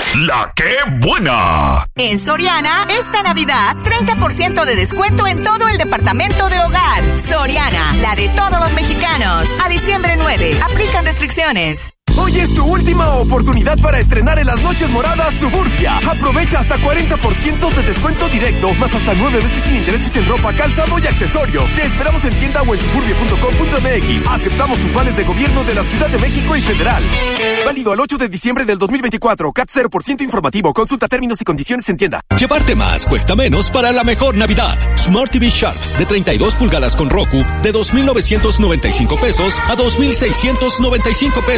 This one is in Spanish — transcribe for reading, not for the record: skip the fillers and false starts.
¡La que buena! En Soriana, esta Navidad, 30% de descuento en todo el departamento de hogar. Soriana, la de todos los mexicanos. A diciembre 9, aplican restricciones. Hoy es tu última oportunidad para estrenar en las Noches Moradas Suburbia. Aprovecha hasta 40% de descuento directo, más hasta 9 veces sin intereses en ropa, calzado y accesorios. Te esperamos en tienda o en suburbia.com.mx. Aceptamos tus vales de gobierno de la Ciudad de México y Federal. Válido al 8 de diciembre del 2024. CAT 0% informativo. Consulta términos y condiciones en tienda. Llevarte más cuesta menos para la mejor Navidad. Smart TV Sharp de 32 pulgadas con Roku de 2,995 pesos a 2,695 pesos.